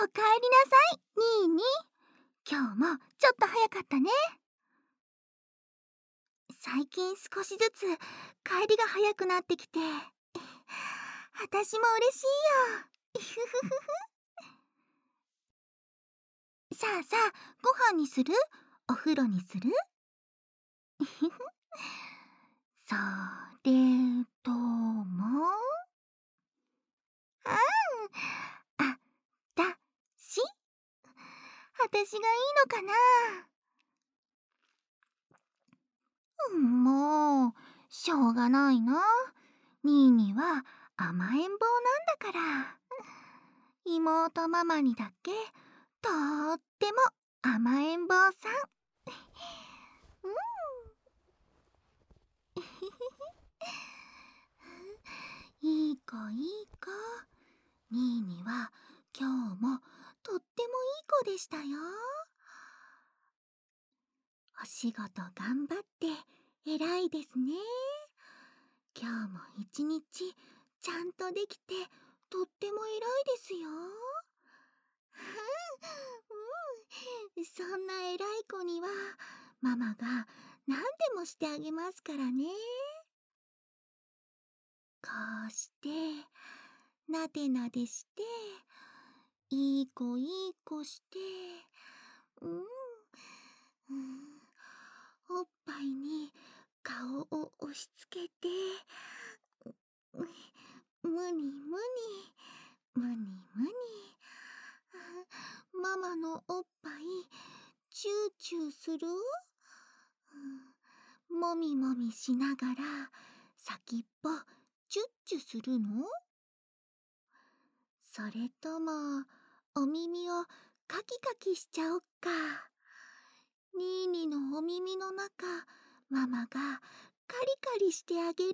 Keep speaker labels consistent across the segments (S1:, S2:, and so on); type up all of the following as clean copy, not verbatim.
S1: おかえりなさい、ニーニー。今日もちょっと早かったね。最近少しずつ帰りが早くなってきて、私も嬉しいよ。さあさあ、ご飯にする？お風呂にする？それとも、あたし私がいいのかな？もう、しょうがないな。ニーニーは甘えん坊なんだから。妹ママにだけとっても甘えん坊さん。いい子いい子。ニーニーは今日もとってもいい子でしたよ。お仕事頑張って偉いですね。今日も一日ちゃんとできてとっても偉いですよ。そんな偉い子にはママが何でもしてあげますからね。こうしてなでなでして、いい子いい子して、うん、おっぱいに顔を押し付けて、むにむにむにむに、ママのおっぱいチューチューする？もみもみしながら先っぽチュッチュするの？それともお耳をカキカキしちゃおっか。ニーニーのお耳の中、ママがカリカリしてあげる。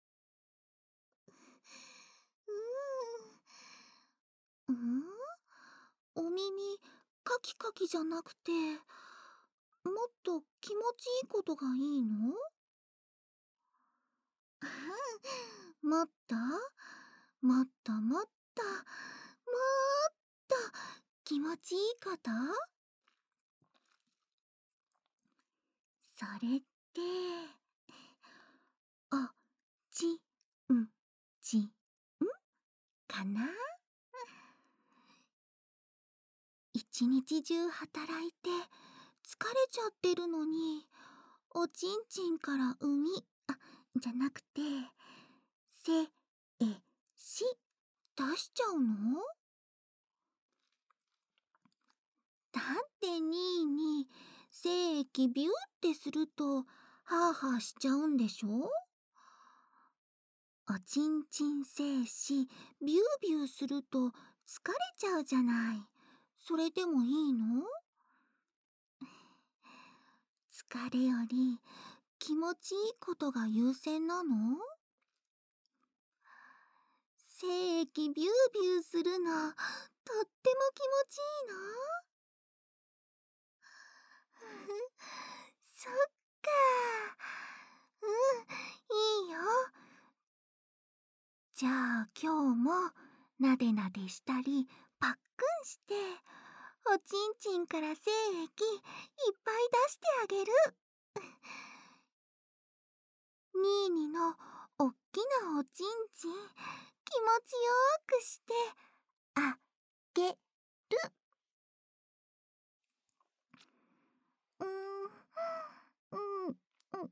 S1: うん、お耳カキカキじゃなくて、もっと気持ちいいことがいいの？もっともっともっともっと気持ちいいこと？それって、おちんちんかな？一日中働いて疲れちゃってるのに、おちんちんからじゃなくて、せえし出しちゃうの？だってニーニー、精液ビューってするとハーハーしちゃうんでしょ？おちんちん精子ビュービューすると疲れちゃうじゃない。それでもいいの？疲れより気持ちいいことが優先なの？精液ビュービューするのとっても気持ちいいの？そっか。いいよ。じゃあ今日もなでなでしたりパックンして、おちんちんから精液いっぱい出してあげる。ニーニのおっきなおちんちん気持ちよくしてあげる。うんうんうんうん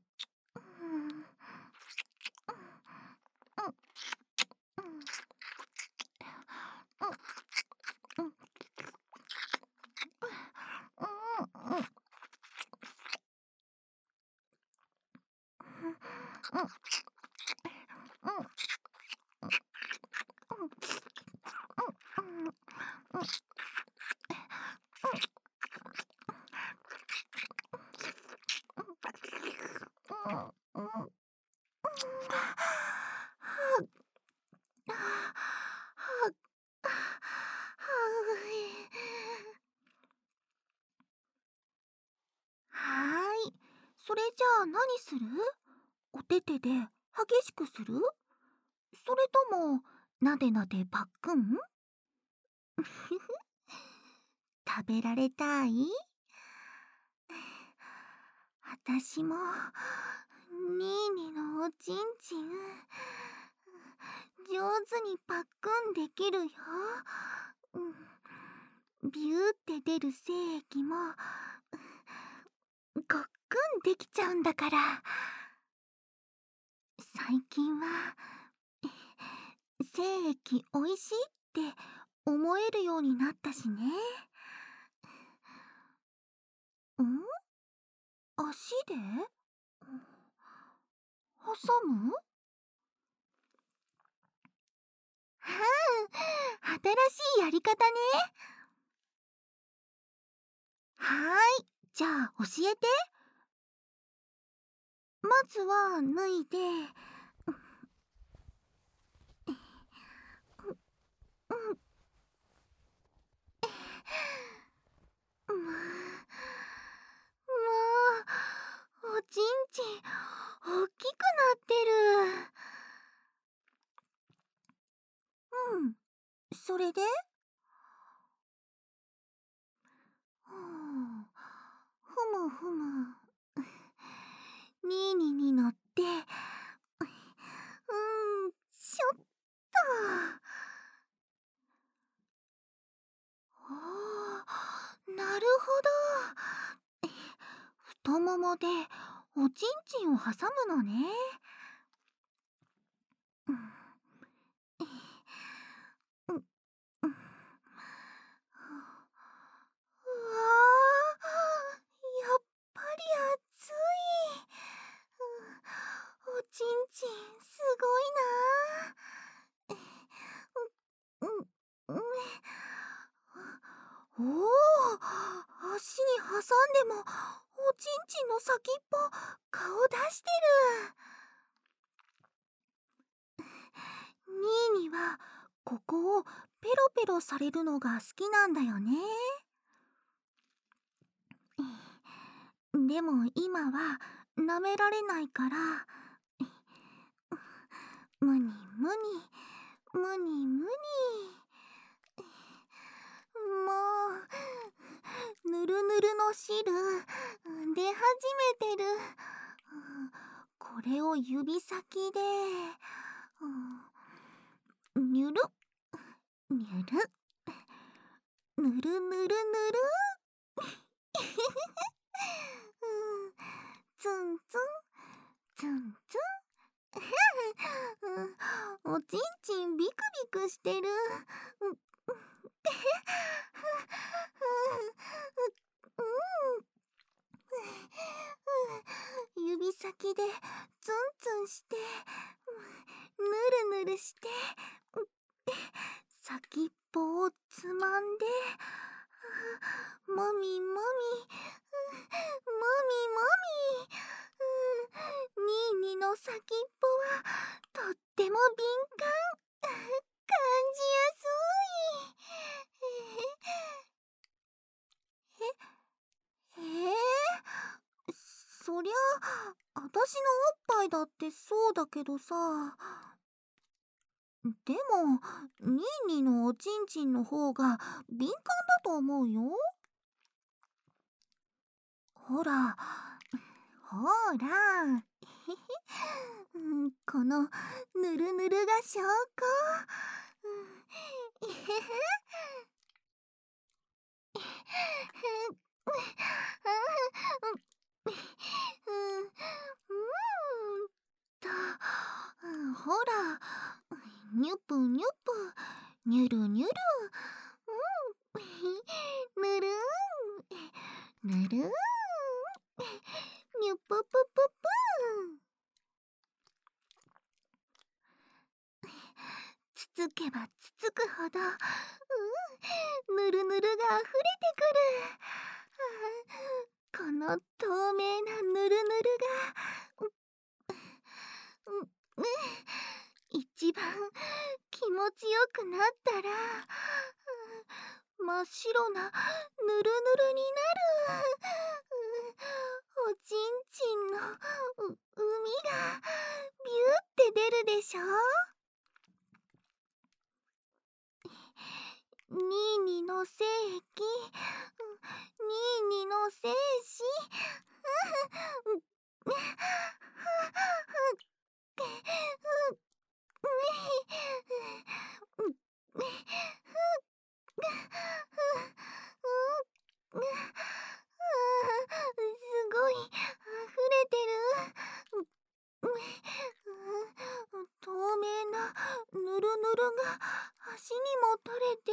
S1: それじゃあ何する？おててで激しくする？それともなでなでパックン？ 食べられたい？あたしもニーニのおちんちん上手にパックンできるよ。ビューって出る精液もごっくんできちゃうんだから。最近は精液おいしいって思えるようになったしね。足で挟む？新しいやり方ね。じゃあ教えて。まずは脱いで、もう、おちんちんおっきくなってる。それで？ふむふむ。ニーニに乗って、ちょっと。なるほど。太ももでおちんちんを挟むのね。やっぱり熱い。おちんちんすごいな。おお、足に挟んでもおちんちんの先っぽ顔出してる。ニーニはここをペロペロされるのが好きなんだよね。でも今は舐められないから、むにむにむにむに。もうぬるぬるの汁出始めてる。これを指先でにゅるにゅるぬるぬるぬるツンツンツンツン。おちんちんビクビクしてる。指先でツンツンして、ぬるぬるして、先っぽをつまんで、もみもみ、もみもみ。ニーニの先っぽはとっても敏感。感じやすい。そりゃあたしのおっぱいだってそうだけどさ。でもニーニのおちんちんの方が敏感だと思うよ。ほらほらこのぬるぬるが証拠。ほらニュプニュプニュルニュルぬるんぬるんニュププププ。つつけばつつくほどぬるぬるが溢れてくる。この透明なぬるぬるが一番気持ちよくなったら真っ白なぬるぬるになる。おちんちんの海がビューって出るでしょ。 ニーニの精液、ニーニの精子、すごい溢れてる。透明なぬるぬるが足にも取れて、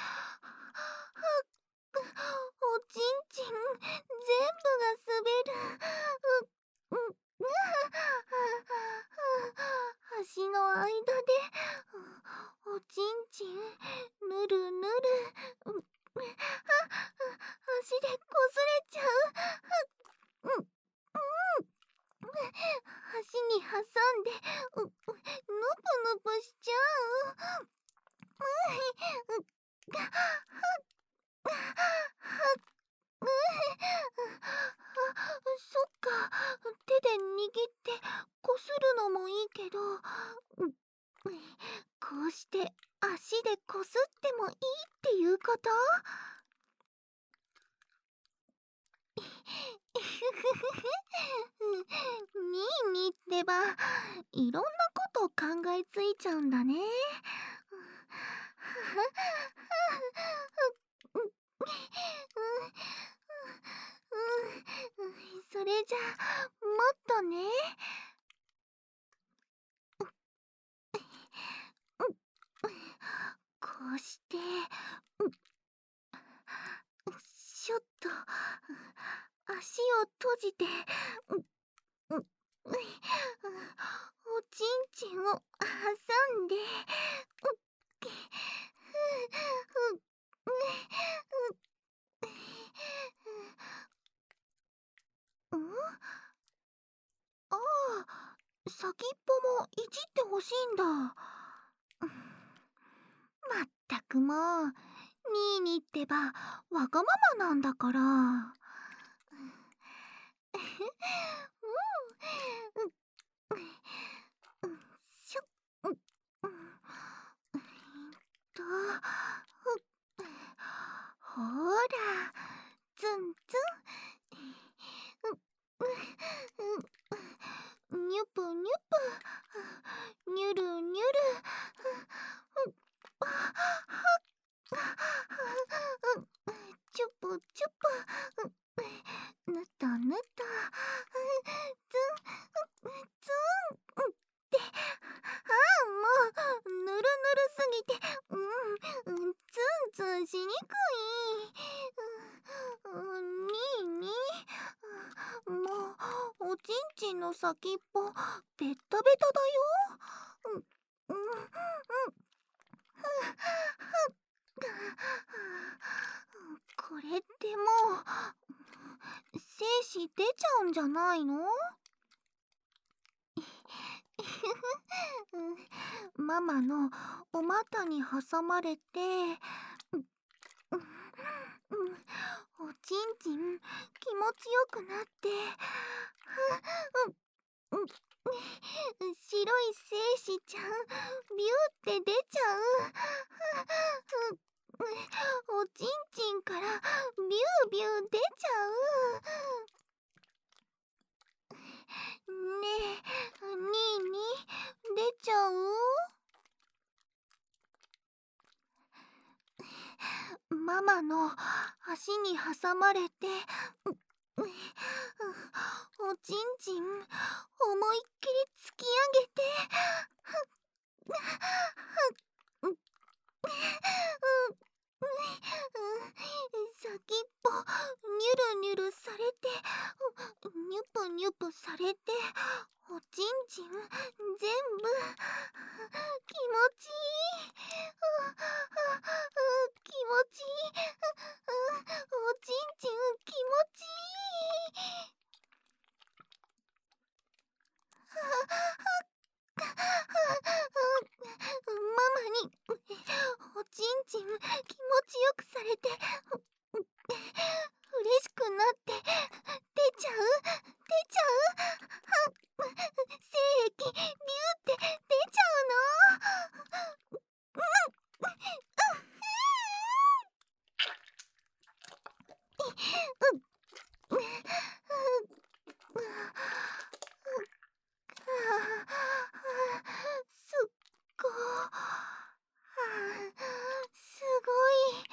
S1: おちんちん全部が滑る。足の間でおちんちんぬるぬる。足でこすれちゃう。足に挟んでぬぷぬぷしちゃう。そっか、手で握ってこするのもいいけど、こうして足でこすってもいいっていうこと？ニーニーってば、いろんなこと考えついちゃうんだね。それじゃあもっとね。こうしてシュッと足を閉じておちんちんを挟んでああ、先っぽもいじってほしいんだ。まったくもう、ニーニーってばわがままなんだから。しょとほら、ツンツン、ニュプニュプ、ニュルニュル、チュプチュプ、ぬたぬた、ツンツンって、もうぬるぬるすぎて、ツンツンしにくい。ニーニー、もうおちんちんの先っぽベタベタだよ。これってもう精子出ちゃうんじゃないの？ママのお股に挟まれて、おちんちん気持ちよくなって、白い精子ちゃんビューって出ちゃう。おちんちんからビュービュー出ちゃう。ねえ、ニーニー出ちゃう？ママの足に挟まれて、おちんちん思いっきり突き上げて、先っぽニュルニュルされて、ニュプニュプされて、おちんちん全部気持ちいい。気持ちいい。おちんちん気持ちいい。ママにおちんちん気持ちよくされて嬉しくなって出ちゃう精液ビューって出ちゃうの。 すっごすごい。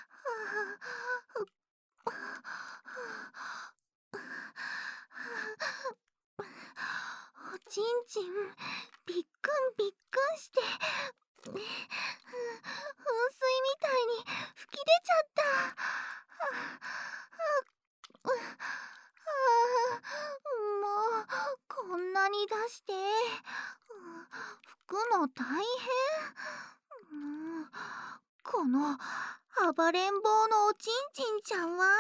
S1: おちんちんびっくんびっくんして噴水みたいに吹き出ちゃった。もうこんなに出して拭くの大変。この暴れん坊のおちんちんちゃんは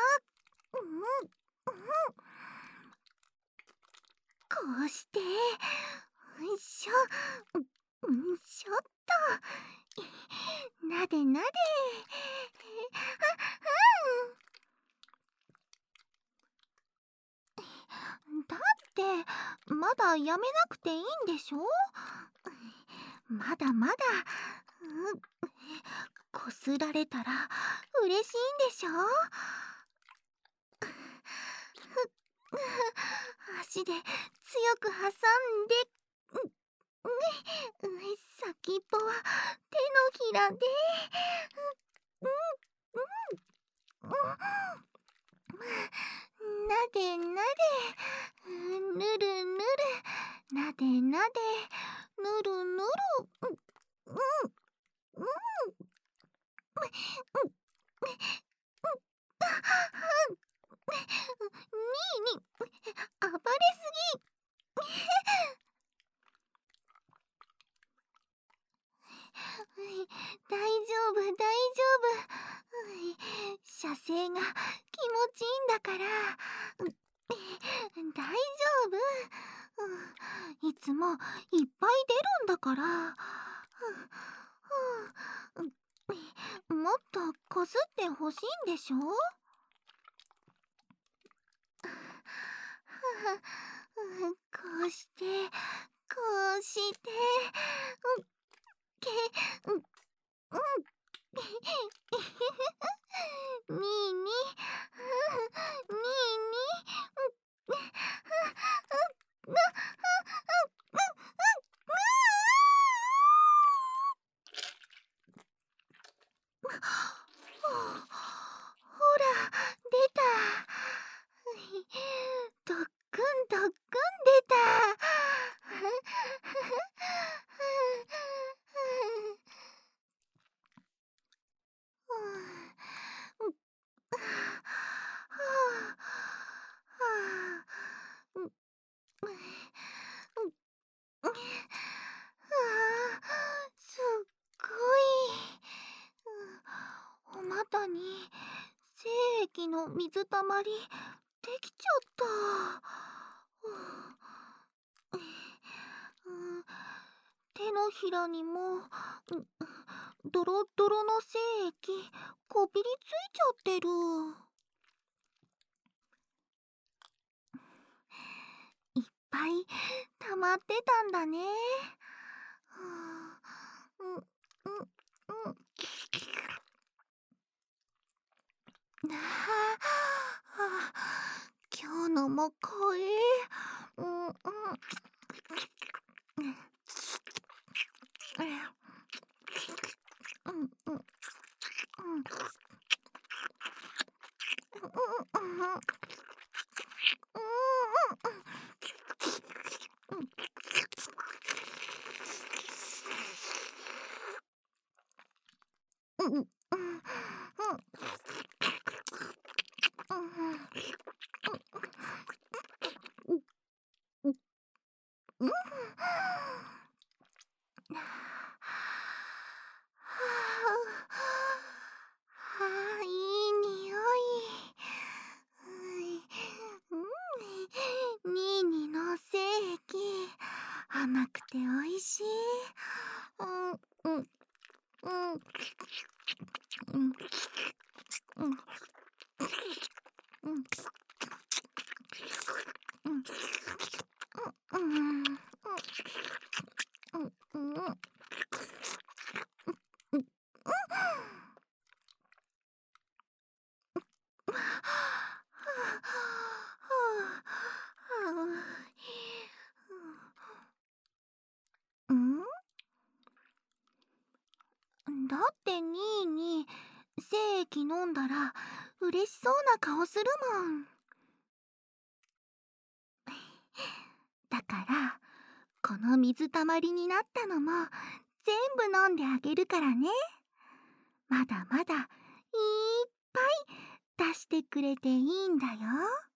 S1: こうしてよいしょしょっとなでなで。だってまだやめなくていいんでしょ。まだまだこすられたら嬉しいんでしょ。足で強く挟んで先っぽは手のひらでなでなでぬるぬるなでなでぬるぬるに暴れすぎ。大丈夫大丈夫。射精が気持ちいいんだから大丈夫。いつもいっぱい出るんだから。もっとこすってほしいんでしょ。こうしてこうしてけにーにーにーにほら出た。どっくんどっくん出た。すっごい。お股に精液の水たまりできちゃった。手のひらにもドロドロの精液こびりついちゃってる。いっぱい溜まってたんだね。今日のも濃い。いい匂い。ニーニの精液甘くておいしい。 だってニーニー、精液飲んだら嬉しそうな顔するもん。だから、この水たまりになったのも全部飲んであげるからね。まだまだいっぱい出してくれていいんだよ。